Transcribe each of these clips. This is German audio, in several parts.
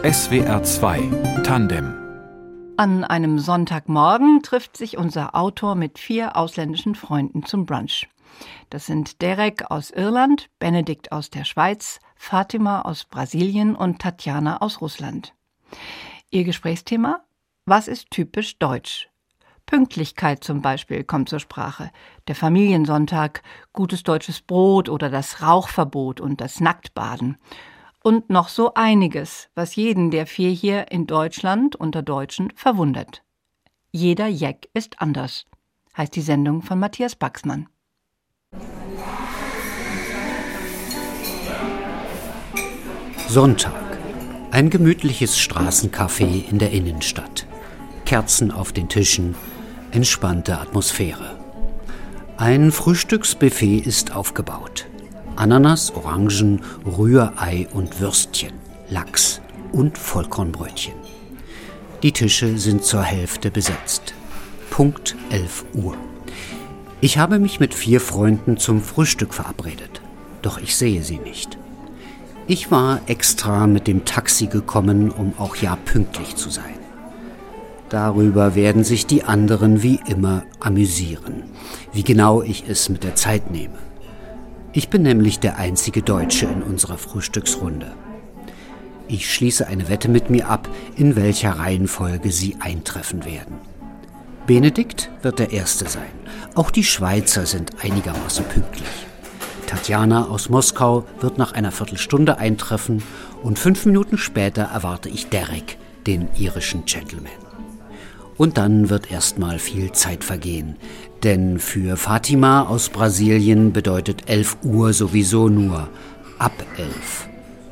SWR 2 Tandem. An einem Sonntagmorgen trifft sich unser Autor mit 4 ausländischen Freunden zum Brunch. Das sind Derek aus Irland, Benedikt aus der Schweiz, Fatima aus Brasilien und Tatjana aus Russland. Ihr Gesprächsthema? Was ist typisch deutsch? Pünktlichkeit zum Beispiel kommt zur Sprache. Der Familiensonntag, gutes deutsches Brot oder das Rauchverbot und das Nacktbaden. Und noch so einiges, was jeden der 4 hier in Deutschland unter Deutschen verwundert. Jeder Jeck ist anders, heißt die Sendung von Matthias Baxmann. Sonntag. Ein gemütliches Straßencafé in der Innenstadt. Kerzen auf den Tischen, entspannte Atmosphäre. Ein Frühstücksbuffet ist aufgebaut. Ananas, Orangen, Rührei und Würstchen, Lachs und Vollkornbrötchen. Die Tische sind zur Hälfte besetzt. Punkt 11 Uhr. Ich habe mich mit 4 Freunden zum Frühstück verabredet. Doch ich sehe sie nicht. Ich war extra mit dem Taxi gekommen, um auch ja pünktlich zu sein. Darüber werden sich die anderen wie immer amüsieren, wie genau ich es mit der Zeit nehme. Ich bin nämlich der einzige Deutsche in unserer Frühstücksrunde. Ich schließe eine Wette mit mir ab, in welcher Reihenfolge sie eintreffen werden. Benedikt wird der Erste sein. Auch die Schweizer sind einigermaßen pünktlich. Tatjana aus Moskau wird nach einer Viertelstunde eintreffen und 5 Minuten später erwarte ich Derek, den irischen Gentleman. Und dann wird erstmal viel Zeit vergehen, denn für Fatima aus Brasilien bedeutet 11 Uhr sowieso nur ab 11.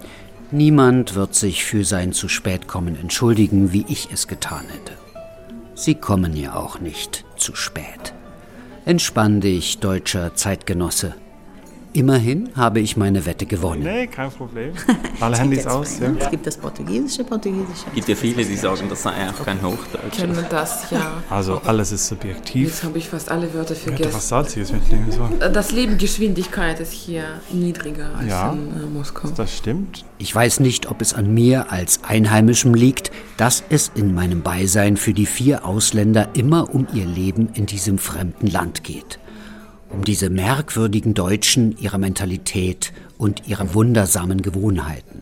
Niemand wird sich für sein zu spät kommen entschuldigen, wie ich es getan hätte. Sie kommen ja auch nicht zu spät. Entspann dich, deutscher Zeitgenosse. Immerhin habe ich meine Wette gewonnen. Nee, kein Problem. Alle Handys aus. Ja. Es gibt das Portugiesische. Es gibt ja viele, die sagen, das sei auch kein Hochdeutsch. Kennen wir das, ja. Also alles ist subjektiv. Jetzt habe ich fast alle Wörter Ich hätte vergessen. was Salziges mitnehmen sollen. Das Lebensgeschwindigkeit ist hier niedriger als in Moskau. Das stimmt. Ich weiß nicht, ob es an mir als Einheimischem liegt, dass es in meinem Beisein für die 4 Ausländer immer um ihr Leben in diesem fremden Land geht. Um diese merkwürdigen Deutschen, ihre Mentalität und ihre wundersamen Gewohnheiten.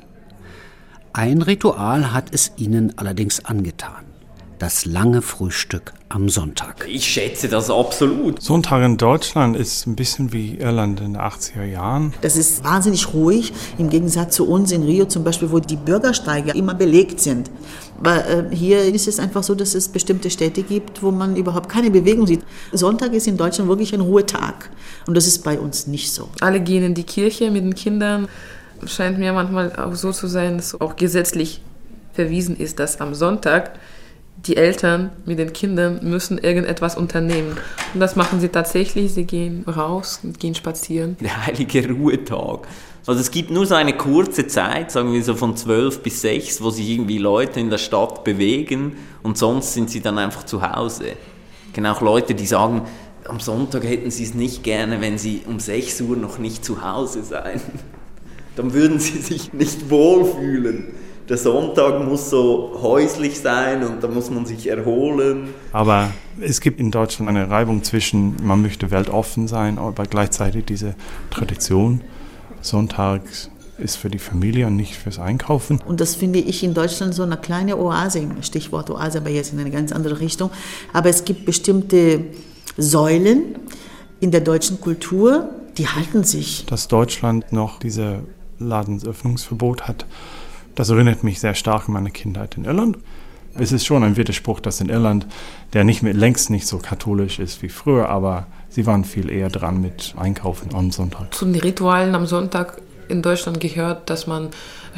Ein Ritual hat es ihnen allerdings angetan. Das lange Frühstück am Sonntag. Ich schätze das absolut. Sonntag in Deutschland ist ein bisschen wie Irland in den 80er Jahren. Das ist wahnsinnig ruhig, im Gegensatz zu uns in Rio zum Beispiel, wo die Bürgersteige immer belegt sind. Aber hier ist es einfach so, dass es bestimmte Städte gibt, wo man überhaupt keine Bewegung sieht. Sonntag ist in Deutschland wirklich ein Ruhetag und das ist bei uns nicht so. Alle gehen in die Kirche mit den Kindern. Scheint mir manchmal auch so zu sein, dass auch gesetzlich verwiesen ist, dass am Sonntag die Eltern mit den Kindern müssen irgendetwas unternehmen. Und das machen sie tatsächlich. Sie gehen raus und gehen spazieren. Der heilige Ruhetag. Also es gibt nur so eine kurze Zeit, sagen wir so von 12 bis 6, wo sich irgendwie Leute in der Stadt bewegen und sonst sind sie dann einfach zu Hause. Ich kenne auch Leute, die sagen, am Sonntag hätten sie es nicht gerne, wenn sie um 6 Uhr noch nicht zu Hause seien. Dann würden sie sich nicht wohlfühlen. Der Sonntag muss so häuslich sein und da muss man sich erholen. Aber es gibt in Deutschland eine Reibung zwischen, man möchte weltoffen sein, aber gleichzeitig diese Tradition. Sonntag ist für die Familie und nicht fürs Einkaufen. Und das finde ich in Deutschland so eine kleine Oase, Stichwort Oase, aber jetzt in eine ganz andere Richtung. Aber es gibt bestimmte Säulen in der deutschen Kultur, die halten sich. Dass Deutschland noch dieses Ladensöffnungsverbot hat, das erinnert mich sehr stark an meine Kindheit in Irland. Es ist schon ein Widerspruch, dass in Irland, der längst nicht so katholisch ist wie früher, aber sie waren viel eher dran mit Einkaufen am Sonntag. Zu den Ritualen am Sonntag in Deutschland gehört, dass man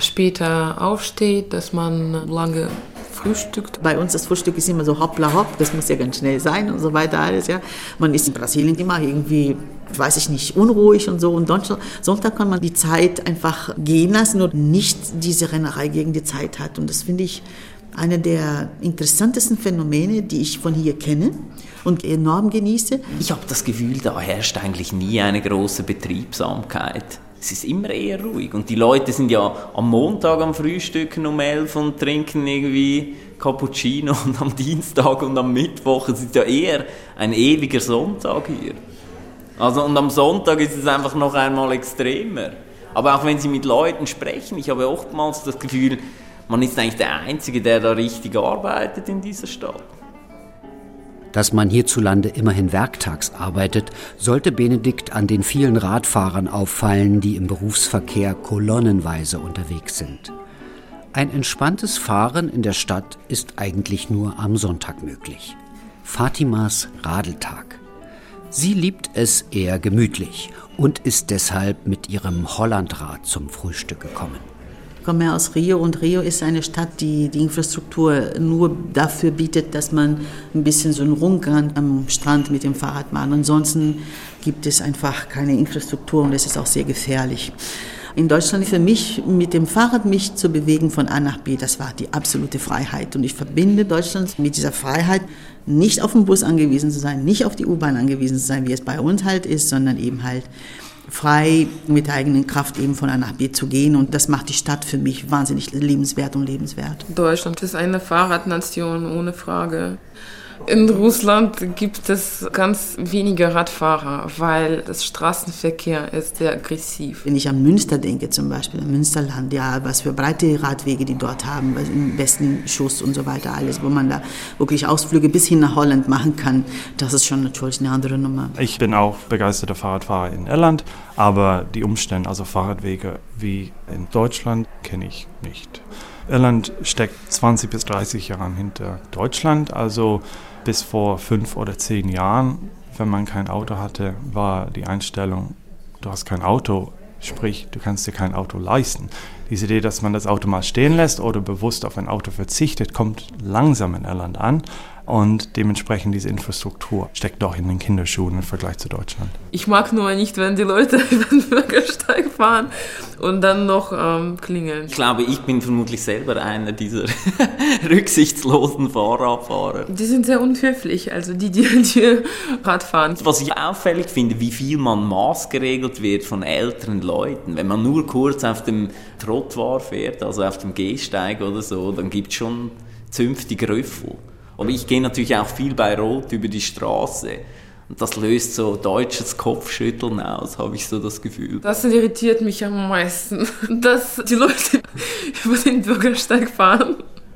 später aufsteht, dass man lange frühstückt. Bei uns das Frühstück ist immer so hoppla hopp, das muss ja ganz schnell sein und so weiter alles. Ja. Man ist in Brasilien immer irgendwie, weiß ich nicht, unruhig und so. Und Sonntag kann man die Zeit einfach gehen lassen und nicht diese Rennerei gegen die Zeit hat. Und das finde ich eine der interessantesten Phänomene, die ich von hier kenne und enorm genieße. Ich habe das Gefühl, da herrscht eigentlich nie eine große Betriebsamkeit. es ist immer eher ruhig. Und die Leute sind ja am Montag am Frühstücken um 11 und trinken irgendwie Cappuccino und am Dienstag und am Mittwoch. Es ist ja eher ein ewiger Sonntag hier. Also, und am Sonntag ist es einfach noch einmal extremer. Aber auch wenn Sie mit Leuten sprechen, ich habe oftmals das Gefühl, man ist eigentlich der Einzige, der da richtig arbeitet in dieser Stadt. Dass man hierzulande immerhin werktags arbeitet, sollte Benedikt an den vielen Radfahrern auffallen, die im Berufsverkehr kolonnenweise unterwegs sind. Ein entspanntes Fahren in der Stadt ist eigentlich nur am Sonntag möglich. Fatimas Radeltag. Sie liebt es eher gemütlich und ist deshalb mit ihrem Hollandrad zum Frühstück gekommen. Ich komme aus Rio und Rio ist eine Stadt, die die Infrastruktur nur dafür bietet, dass man ein bisschen so einen Rundgang am Strand mit dem Fahrrad macht. Ansonsten gibt es einfach keine Infrastruktur und es ist auch sehr gefährlich. In Deutschland für mich, mit dem Fahrrad mich zu bewegen von A nach B, das war die absolute Freiheit. Und ich verbinde Deutschland mit dieser Freiheit, nicht auf den Bus angewiesen zu sein, nicht auf die U-Bahn angewiesen zu sein, wie es bei uns halt ist, sondern eben halt frei mit der eigenen Kraft eben von A nach B zu gehen. Und das macht die Stadt für mich wahnsinnig liebenswert und lebenswert. Deutschland ist eine Fahrradnation, ohne Frage. In Russland gibt es ganz wenige Radfahrer, weil das Straßenverkehr ist sehr aggressiv. Wenn ich an Münster denke zum Beispiel, an Münsterland, ja, was für breite Radwege die dort haben, im Westen Schuss und so weiter, alles, wo man da wirklich Ausflüge bis hin nach Holland machen kann, das ist schon natürlich eine andere Nummer. Ich bin auch begeisterter Fahrradfahrer in Irland, aber die Umstände, also Fahrradwege wie in Deutschland, kenne ich nicht. Irland steckt 20 bis 30 Jahre hinter Deutschland, also bis vor 5 oder 10 Jahren, wenn man kein Auto hatte, war die Einstellung, du hast kein Auto, sprich, du kannst dir kein Auto leisten. Diese Idee, dass man das Auto mal stehen lässt oder bewusst auf ein Auto verzichtet, kommt langsam in Irland an. Und dementsprechend diese Infrastruktur steckt doch in den Kinderschuhen im Vergleich zu Deutschland. Ich mag nur nicht, wenn die Leute über den Bürgersteig fahren und dann noch klingeln. Ich glaube, ich bin vermutlich selber einer dieser rücksichtslosen Fahrradfahrer. Die sind sehr unhöflich, also die Rad fahren. Was ich auffällig finde, wie viel man maßgeregelt wird von älteren Leuten. Wenn man nur kurz auf dem Trottoir fährt, also auf dem Gehsteig oder so, dann gibt es schon zünftige Rüffel. Aber ich gehe natürlich auch viel bei Rot über die Straße. Und das löst so deutsches Kopfschütteln aus, habe ich so das Gefühl. Das irritiert mich am meisten, dass die Leute über den Bürgersteig fahren.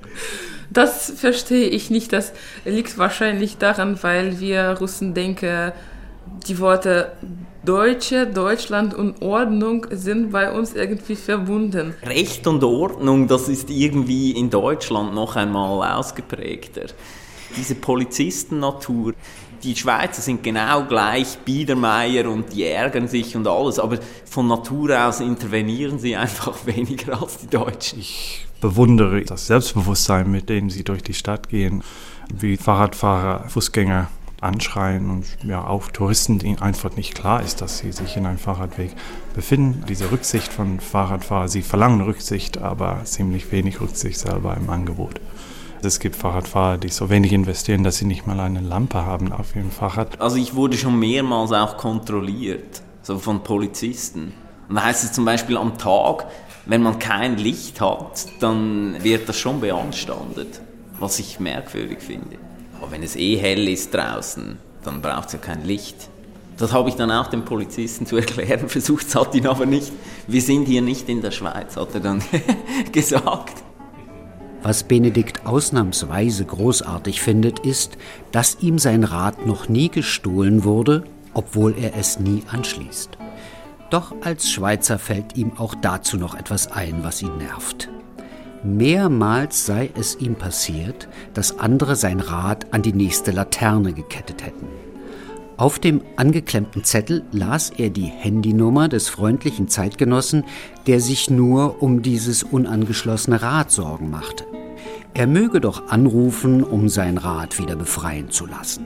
Das verstehe ich nicht. Das liegt wahrscheinlich daran, weil wir Russen denken, die Worte Deutsche, Deutschland und Ordnung sind bei uns irgendwie verbunden. Recht und Ordnung, das ist irgendwie in Deutschland noch einmal ausgeprägter. Diese Polizistennatur, die Schweizer sind genau gleich Biedermeier und die ärgern sich und alles, aber von Natur aus intervenieren sie einfach weniger als die Deutschen. Ich bewundere das Selbstbewusstsein, mit dem sie durch die Stadt gehen, wie Fahrradfahrer, Fußgänger anschreien und ja auch Touristen, denen einfach nicht klar ist, dass sie sich in einem Fahrradweg befinden. Diese Rücksicht von Fahrradfahrern, sie verlangen Rücksicht, aber ziemlich wenig Rücksicht selber im Angebot. Es gibt Fahrradfahrer, die so wenig investieren, dass sie nicht mal eine Lampe haben auf ihrem Fahrrad. Also ich wurde schon mehrmals auch kontrolliert, so von Polizisten. Und da heißt es zum Beispiel am Tag, wenn man kein Licht hat, dann wird das schon beanstandet, was ich merkwürdig finde. Aber wenn es hell ist draußen, dann braucht es ja kein Licht. Das habe ich dann auch dem Polizisten zu erklären versucht, das hat ihn aber nicht. Wir sind hier nicht in der Schweiz, hat er dann gesagt. Was Benedikt ausnahmsweise großartig findet, ist, dass ihm sein Rad noch nie gestohlen wurde, obwohl er es nie anschließt. Doch als Schweizer fällt ihm auch dazu noch etwas ein, was ihn nervt. Mehrmals sei es ihm passiert, dass andere sein Rad an die nächste Laterne gekettet hätten. Auf dem angeklemmten Zettel las er die Handynummer des freundlichen Zeitgenossen, der sich nur um dieses unangeschlossene Rad Sorgen machte. Er möge doch anrufen, um sein Rad wieder befreien zu lassen.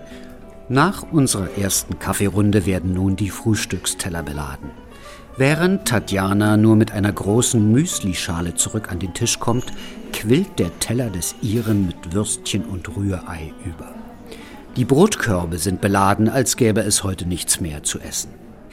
Nach unserer ersten Kaffeerunde werden nun die Frühstücksteller beladen. Während Tatjana nur mit einer großen Müslischale zurück an den Tisch kommt, quillt der Teller des Iren mit Würstchen und Rührei über. Die Brotkörbe sind beladen, als gäbe es heute nichts mehr zu essen.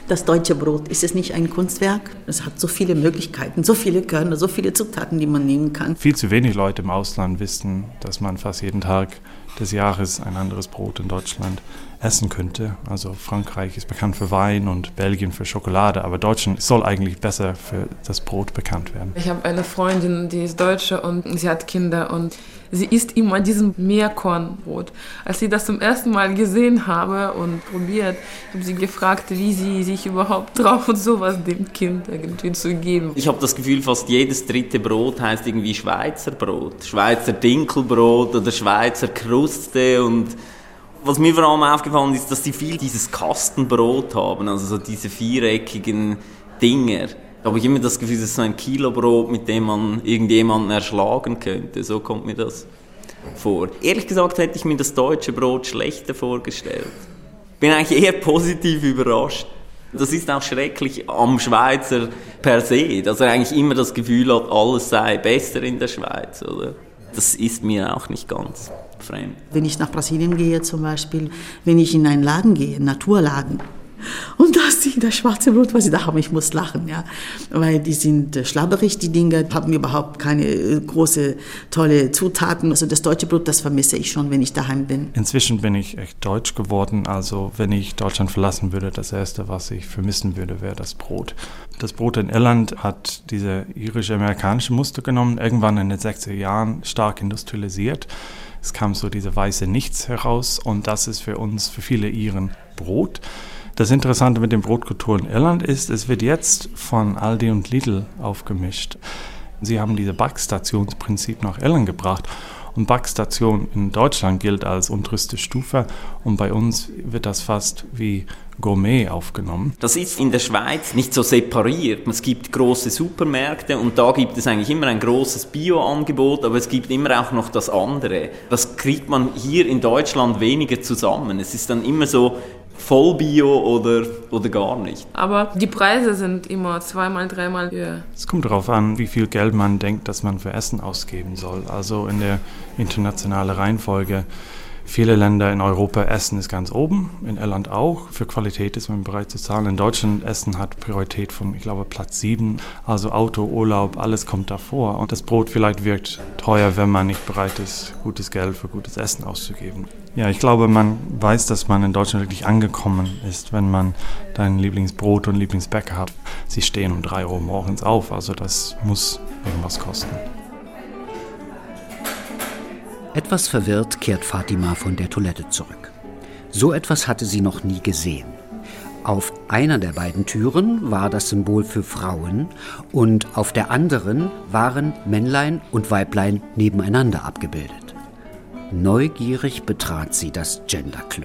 Das deutsche Brot, ist es nicht ein Kunstwerk? Es hat so viele Möglichkeiten, so viele Körner, so viele Zutaten, die man nehmen kann. Viel zu wenig Leute im Ausland wissen, dass man fast jeden Tag des Jahres ein anderes Brot in Deutschland essen könnte. Also Frankreich ist bekannt für Wein und Belgien für Schokolade, aber Deutschland soll eigentlich besser für das Brot bekannt werden. Ich habe eine Freundin, die ist Deutsche und sie hat Kinder und sie isst immer diesen Meerkornbrot. Als ich das zum ersten Mal gesehen habe und probiert, habe sie gefragt, wie sie sich überhaupt traut, sowas dem Kind irgendwie zu geben. Ich habe das Gefühl, fast jedes dritte Brot heißt irgendwie Schweizer Brot, Schweizer Dinkelbrot oder Schweizer Kruste. Und was mir vor allem aufgefallen ist, dass die viel dieses Kastenbrot haben, also so diese viereckigen Dinger. Da habe ich immer das Gefühl, das ist so ein Kilobrot, mit dem man irgendjemanden erschlagen könnte. So kommt mir das vor. Ehrlich gesagt hätte ich mir das deutsche Brot schlechter vorgestellt. Bin eigentlich eher positiv überrascht. Das ist auch schrecklich am Schweizer per se, dass er eigentlich immer das Gefühl hat, alles sei besser in der Schweiz, oder? Das ist mir auch nicht ganz fremd. Wenn ich nach Brasilien gehe zum Beispiel, wenn ich in einen Laden gehe, einen Naturladen, und da ist das schwarze Brot, was sie da haben, ich muss lachen, ja, weil die sind schlabberig, die Dinger, haben überhaupt keine große, tolle Zutaten. Also das deutsche Brot, das vermisse ich schon, wenn ich daheim bin. Inzwischen bin ich echt deutsch geworden, also wenn ich Deutschland verlassen würde, das Erste, was ich vermissen würde, wäre das Brot. Das Brot in Irland hat diese irisch-amerikanische Muster genommen, irgendwann in den 60er Jahren stark industrialisiert. Es kam so diese weiße Nichts heraus und das ist für uns, für viele Iren, Brot. Das Interessante mit den Brotkulturen in Irland ist, es wird jetzt von Aldi und Lidl aufgemischt. Sie haben dieses Backstationsprinzip nach Irland gebracht und Backstation in Deutschland gilt als unterste Stufe und bei uns wird das fast wie Gourmet aufgenommen. Das ist in der Schweiz nicht so separiert. Es gibt große Supermärkte und da gibt es eigentlich immer ein großes Bio-Angebot, aber es gibt immer auch noch das andere. Das kriegt man hier in Deutschland weniger zusammen. Es ist dann immer so voll Bio oder gar nicht. Aber die Preise sind immer 2-mal, 3-mal höher. Es kommt darauf an, wie viel Geld man denkt, dass man für Essen ausgeben soll. Also in der internationalen Reihenfolge. Viele Länder in Europa essen ist ganz oben, in Irland auch. Für Qualität ist man bereit zu zahlen. In Deutschland Essen hat Priorität von, ich glaube, Platz 7. Also Auto, Urlaub, alles kommt davor. Und das Brot vielleicht wirkt teuer, wenn man nicht bereit ist, gutes Geld für gutes Essen auszugeben. Ja, ich glaube, man weiß, dass man in Deutschland wirklich angekommen ist, wenn man dein Lieblingsbrot und Lieblingsbäcker hat. Sie stehen um 3 Uhr morgens auf, also das muss irgendwas kosten. Etwas verwirrt kehrt Fatima von der Toilette zurück. So etwas hatte sie noch nie gesehen. Auf einer der beiden Türen war das Symbol für Frauen und auf der anderen waren Männlein und Weiblein nebeneinander abgebildet. Neugierig betrat sie das Genderklo.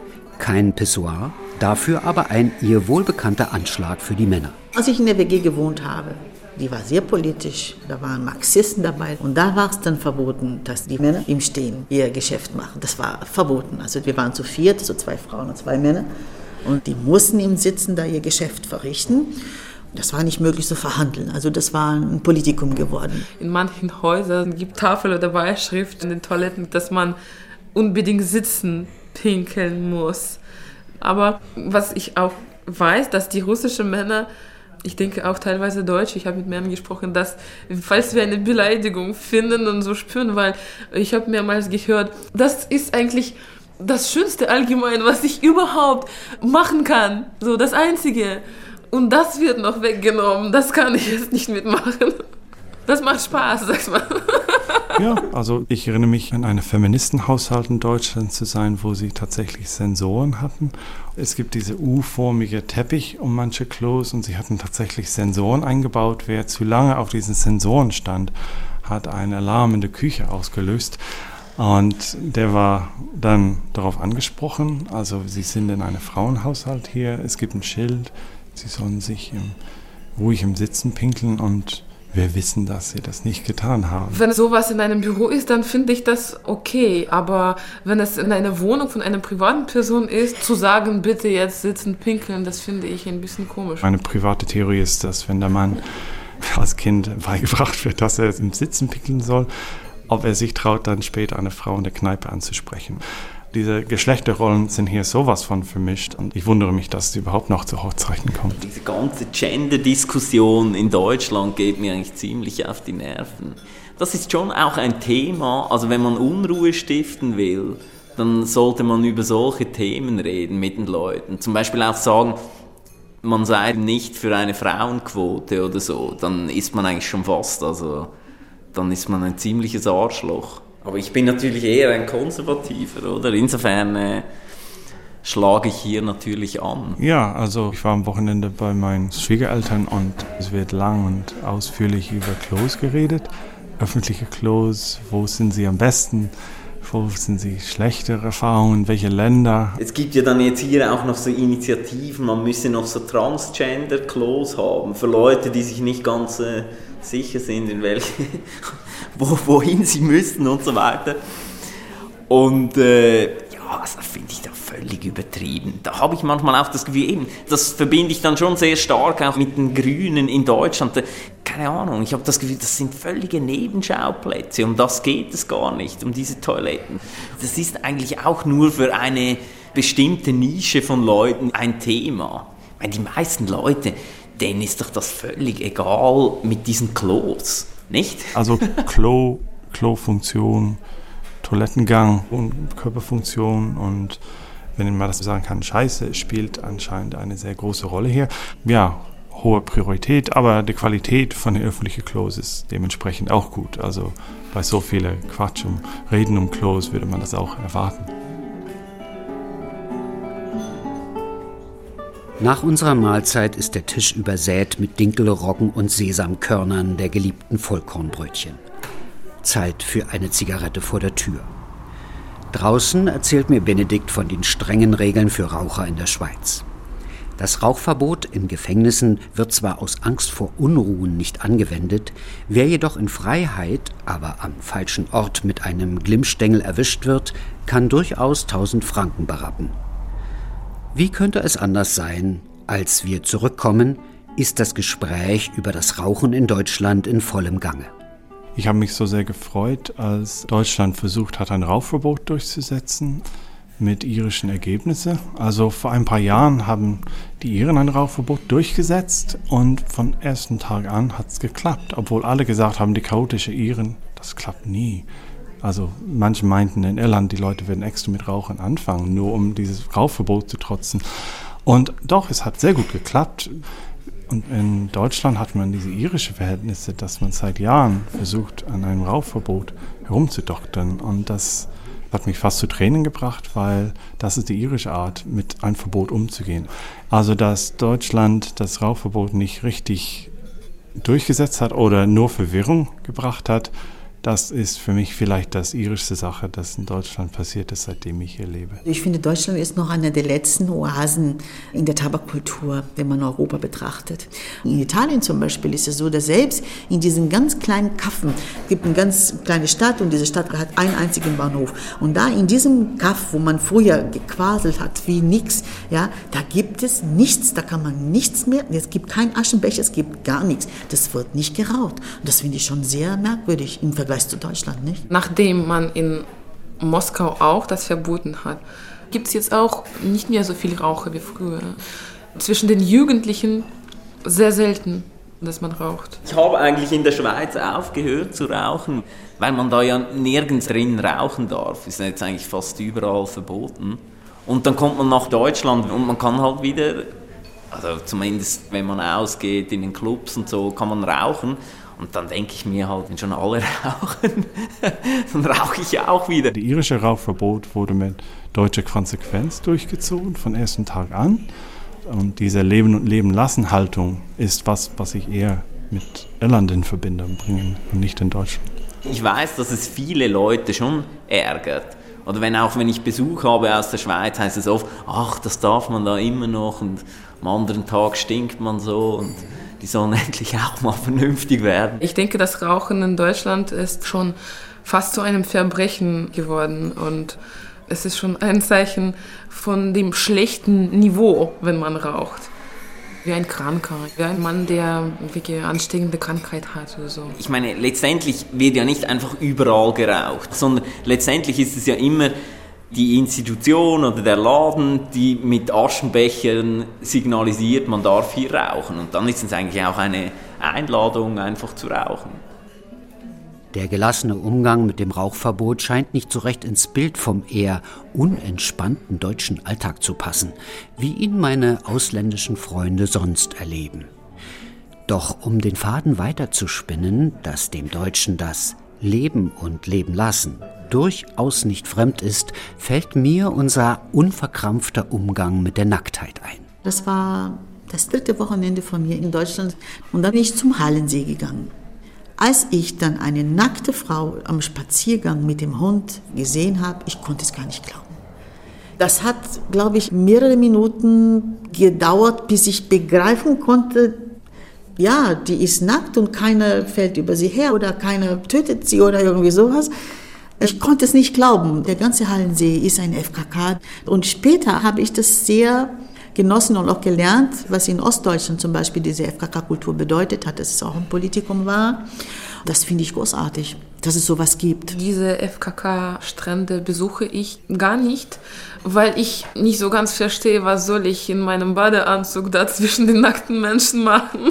Kein Pissoir, dafür aber ein ihr wohlbekannter Anschlag für die Männer. Als ich in der WG gewohnt habe, die war sehr politisch, da waren Marxisten dabei und da war es dann verboten, dass die Männer im Stehen ihr Geschäft machen. Das war verboten. Also wir waren zu 4, so 2 Frauen und 2 Männer und die mussten im Sitzen da ihr Geschäft verrichten. Das war nicht möglich zu verhandeln, also das war ein Politikum geworden. In manchen Häusern gibt es Tafel oder Beischrift in den Toiletten, dass man unbedingt sitzen pinkeln muss. Aber was ich auch weiß, dass die russischen Männer, ich denke auch teilweise Deutsch, ich habe mit Männern gesprochen, dass, falls wir eine Beleidigung finden und so spüren, weil ich habe mehrmals gehört, das ist eigentlich das Schönste allgemein, was ich überhaupt machen kann, so das Einzige. Und das wird noch weggenommen, das kann ich jetzt nicht mitmachen. Das macht Spaß, sagt man. Ja, also ich erinnere mich an einen Feministenhaushalt in Deutschland zu sein, wo sie tatsächlich Sensoren hatten. Es gibt diese U-förmige Teppich um manche Klos und sie hatten tatsächlich Sensoren eingebaut. Wer zu lange auf diesen Sensoren stand, hat einen Alarm in der Küche ausgelöst. Und der war dann darauf angesprochen, also sie sind in einem Frauenhaushalt hier, es gibt ein Schild, sie sollen sich ruhig im Sitzen pinkeln und wir wissen, dass sie das nicht getan haben. Wenn sowas in einem Büro ist, dann finde ich das okay. Aber wenn es in einer Wohnung von einer privaten Person ist, zu sagen, bitte jetzt sitzen, pinkeln, das finde ich ein bisschen komisch. Meine private Theorie ist, dass wenn der Mann als Kind beigebracht wird, dass er im Sitzen pinkeln soll, ob er sich traut, dann später eine Frau in der Kneipe anzusprechen. Diese Geschlechterrollen sind hier sowas von vermischt und ich wundere mich, dass es überhaupt noch zu Hochzeiten kommt. Diese ganze Gender-Diskussion in Deutschland geht mir eigentlich ziemlich auf die Nerven. Das ist schon auch ein Thema, also wenn man Unruhe stiften will, dann sollte man über solche Themen reden mit den Leuten. Zum Beispiel auch sagen, man sei nicht für eine Frauenquote oder so, dann ist man eigentlich schon fast, also dann ist man ein ziemliches Arschloch. Aber ich bin natürlich eher ein Konservativer, oder? Insofern schlage ich hier natürlich an. Ja, also ich war am Wochenende bei meinen Schwiegereltern und es wird lang und ausführlich über Klos geredet. Öffentliche Klos, wo sind sie am besten? Wo sind sie schlechtere Erfahrungen? Welche Länder? Es gibt ja dann jetzt hier auch noch so Initiativen, man müsse noch so Transgender-Klos haben, für Leute, die sich nicht ganz sicher sind, in welche, wohin sie müssten und so weiter. Und das finde ich da völlig übertrieben. Da habe ich manchmal auch das Gefühl, eben, das verbinde ich dann schon sehr stark auch mit den Grünen in Deutschland. Keine Ahnung, ich habe das Gefühl, das sind völlige Nebenschauplätze. Um das geht es gar nicht, um diese Toiletten. Das ist eigentlich auch nur für eine bestimmte Nische von Leuten ein Thema. Weil die meisten Leute, denen ist doch das völlig egal mit diesen Klos, nicht? Also Klofunktion, Toilettengang und Körperfunktion und wenn man das so sagen kann, Scheiße spielt anscheinend eine sehr große Rolle hier. Ja, hohe Priorität, aber die Qualität von den öffentlichen Klos ist dementsprechend auch gut. Also bei so viel Quatsch und Reden um Klos würde man das auch erwarten. Nach unserer Mahlzeit ist der Tisch übersät mit Dinkelroggen und Sesamkörnern der geliebten Vollkornbrötchen. Zeit für eine Zigarette vor der Tür. Draußen erzählt mir Benedikt von den strengen Regeln für Raucher in der Schweiz. Das Rauchverbot in Gefängnissen wird zwar aus Angst vor Unruhen nicht angewendet, wer jedoch in Freiheit, aber am falschen Ort mit einem Glimmstängel erwischt wird, kann durchaus 1000 Franken berappen. Wie könnte es anders sein? Als wir zurückkommen, ist das Gespräch über das Rauchen in Deutschland in vollem Gange. Ich habe mich so sehr gefreut, als Deutschland versucht hat, ein Rauchverbot durchzusetzen mit irischen Ergebnissen. Also vor ein paar Jahren haben die Iren ein Rauchverbot durchgesetzt und von ersten Tag an hat es geklappt. Obwohl alle gesagt haben, die chaotische Iren, das klappt nie. Also manche meinten in Irland, die Leute werden extra mit Rauchen anfangen, nur um dieses Rauchverbot zu trotzen. Und doch, es hat sehr gut geklappt. Und in Deutschland hat man diese irischen Verhältnisse, dass man seit Jahren versucht, an einem Rauchverbot herumzudoktern. Und das hat mich fast zu Tränen gebracht, weil das ist die irische Art, mit einem Verbot umzugehen. Also, dass Deutschland das Rauchverbot nicht richtig durchgesetzt hat oder nur Verwirrung gebracht hat, das ist für mich vielleicht das irischste Sache, das in Deutschland passiert ist, seitdem ich hier lebe. Ich finde, Deutschland ist noch eine der letzten Oasen in der Tabakkultur, wenn man Europa betrachtet. In Italien zum Beispiel ist es so, dass selbst in diesen ganz kleinen Kaffen, es gibt eine ganz kleine Stadt und diese Stadt hat einen einzigen Bahnhof. Und da in diesem Kaff, wo man früher gequaselt hat wie nix, ja, da gibt es nichts, da kann man nichts mehr, es gibt keinen Aschenbecher, es gibt gar nichts. Das wird nicht geraucht. Und das finde ich schon sehr merkwürdig im Vergleich zu Deutschland, nicht? Nachdem man in Moskau auch das verboten hat, gibt es jetzt auch nicht mehr so viel Raucher wie früher. Zwischen den Jugendlichen sehr selten, dass man raucht. Ich habe eigentlich in der Schweiz aufgehört zu rauchen, weil man da ja nirgends drin rauchen darf. Ist jetzt eigentlich fast überall verboten. Und dann kommt man nach Deutschland und man kann halt wieder, also zumindest wenn man ausgeht in den Clubs und so, kann man rauchen. Und dann denke ich mir halt, wenn schon alle rauchen, dann rauche ich auch wieder. Das irische Rauchverbot wurde mit deutscher Konsequenz durchgezogen, von ersten Tag an. Und diese Leben- und Leben-lassen-Haltung ist was ich eher mit Irland in Verbindung bringe und nicht in Deutschland. Ich weiß, dass es viele Leute schon ärgert. Oder wenn ich Besuch habe aus der Schweiz, heißt es oft, ach, das darf man da immer noch und am anderen Tag stinkt man so und die sollen endlich auch mal vernünftig werden. Ich denke, das Rauchen in Deutschland ist schon fast zu einem Verbrechen geworden und es ist schon ein Zeichen von dem schlechten Niveau, wenn man raucht. Wie ein Kranker, wie ein Mann, der wirklich ansteckende Krankheit hat oder so. Ich meine, letztendlich wird ja nicht einfach überall geraucht, sondern letztendlich ist es ja immer Die Institution oder der Laden, die mit Aschenbechern signalisiert, man darf hier rauchen. Und dann ist es eigentlich auch eine Einladung, einfach zu rauchen. Der gelassene Umgang mit dem Rauchverbot scheint nicht so recht ins Bild vom eher unentspannten deutschen Alltag zu passen, wie ihn meine ausländischen Freunde sonst erleben. Doch um den Faden weiterzuspinnen, dass dem Deutschen das Leben und Leben lassen durchaus nicht fremd ist, fällt mir unser unverkrampfter Umgang mit der Nacktheit ein. Das war das 3. Wochenende von mir in Deutschland und dann bin ich zum Hallensee gegangen. Als ich dann eine nackte Frau am Spaziergang mit dem Hund gesehen habe, ich konnte es gar nicht glauben. Das hat, glaube ich, mehrere Minuten gedauert, bis ich begreifen konnte, ja, die ist nackt und keiner fällt über sie her oder keiner tötet sie oder irgendwie sowas. Ich konnte es nicht glauben. Der ganze Hallensee ist ein FKK. Und später habe ich das sehr genossen und auch gelernt, was in Ostdeutschland zum Beispiel diese FKK-Kultur bedeutet hat, dass es auch ein Politikum war. Das finde ich großartig, dass es sowas gibt. Diese FKK-Strände besuche ich gar nicht, weil ich nicht so ganz verstehe, was soll ich in meinem Badeanzug da zwischen den nackten Menschen machen.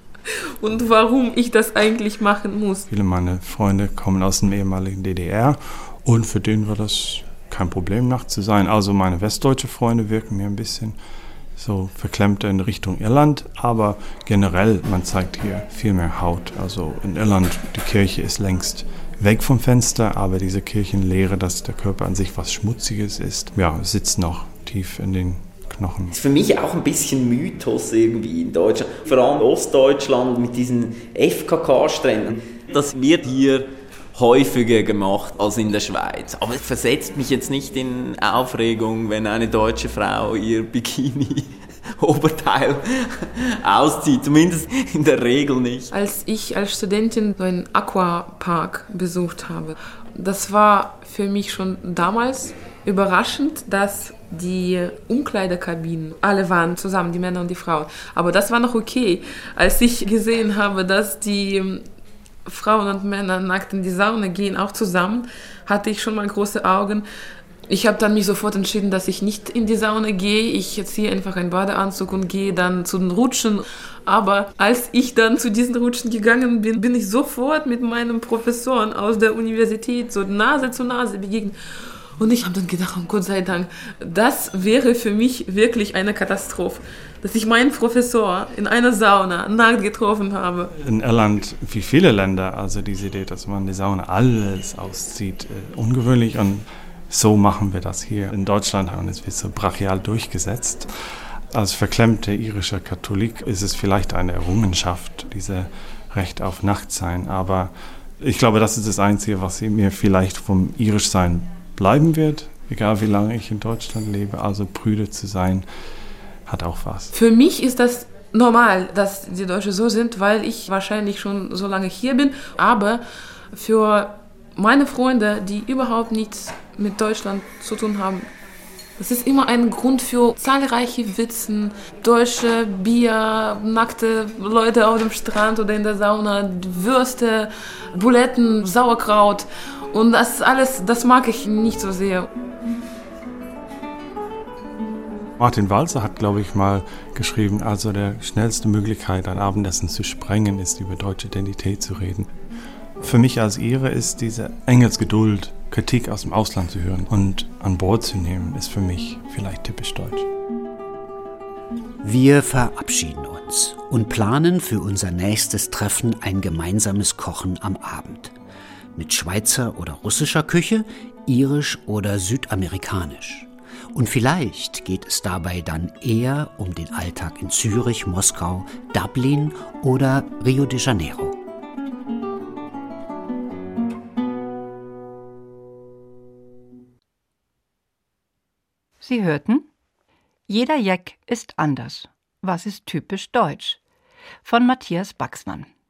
Und warum ich das eigentlich machen muss. Viele meiner Freunde kommen aus dem ehemaligen DDR und für den war das kein Problem, nackt zu sein. Also meine westdeutsche Freunde wirken mir ein bisschen so verklemmter in Richtung Irland, aber generell, man zeigt hier viel mehr Haut. Also in Irland, die Kirche ist längst weg vom Fenster, aber diese Kirchenlehre, dass der Körper an sich was Schmutziges ist, ja, sitzt noch tief in den Knochen. Das ist für mich auch ein bisschen Mythos irgendwie in Deutschland. Vor allem Ostdeutschland mit diesen FKK-Stränden. Das wird hier häufiger gemacht als in der Schweiz. Aber es versetzt mich jetzt nicht in Aufregung, wenn eine deutsche Frau ihr Bikini-Oberteil auszieht. Zumindest in der Regel nicht. Als ich als Studentin so einen Aquapark besucht habe, das war für mich schon damals überraschend, dass die Umkleidekabinen, alle waren zusammen, die Männer und die Frauen. Aber das war noch okay. Als ich gesehen habe, dass die Frauen und Männer nackt in die Sauna gehen, auch zusammen, hatte ich schon mal große Augen. Ich habe dann mich sofort entschieden, dass ich nicht in die Sauna gehe. Ich ziehe einfach einen Badeanzug und gehe dann zu den Rutschen. Aber als ich dann zu diesen Rutschen gegangen bin, bin ich sofort mit meinem Professor aus der Universität so Nase zu Nase begegnet. Und ich habe dann gedacht, oh Gott sei Dank, das wäre für mich wirklich eine Katastrophe, dass ich meinen Professor in einer Sauna nackt getroffen habe. In Irland, wie viele Länder, also diese Idee, dass man in der Sauna alles auszieht, ungewöhnlich. Und so machen wir das hier in Deutschland und es wird so brachial durchgesetzt. Als verklemmter irischer Katholik ist es vielleicht eine Errungenschaft, diese Recht auf Nacktsein. Aber ich glaube, das ist das Einzige, was mir vielleicht vom Irischsein bleiben wird, egal wie lange ich in Deutschland lebe. Also prüde zu sein, hat auch was. Für mich ist das normal, dass die Deutschen so sind, weil ich wahrscheinlich schon so lange hier bin. Aber für meine Freunde, die überhaupt nichts mit Deutschland zu tun haben, das ist immer ein Grund für zahlreiche Witzen. Deutsche Bier, nackte Leute auf dem Strand oder in der Sauna, Würste, Buletten, Sauerkraut. Und das alles, das mag ich nicht so sehr. Martin Walser hat, glaube ich, mal geschrieben, also der schnellste Möglichkeit, ein Abendessen zu sprengen, ist über deutsche Identität zu reden. Für mich als Ire ist diese Engelsgeduld, Kritik aus dem Ausland zu hören und an Bord zu nehmen, ist für mich vielleicht typisch deutsch. Wir verabschieden uns und planen für unser nächstes Treffen ein gemeinsames Kochen am Abend. Mit Schweizer oder russischer Küche, irisch oder südamerikanisch. Und vielleicht geht es dabei dann eher um den Alltag in Zürich, Moskau, Dublin oder Rio de Janeiro. Sie hörten: Jeder Jeck ist anders. Was ist typisch deutsch? Von Matthias Baxmann.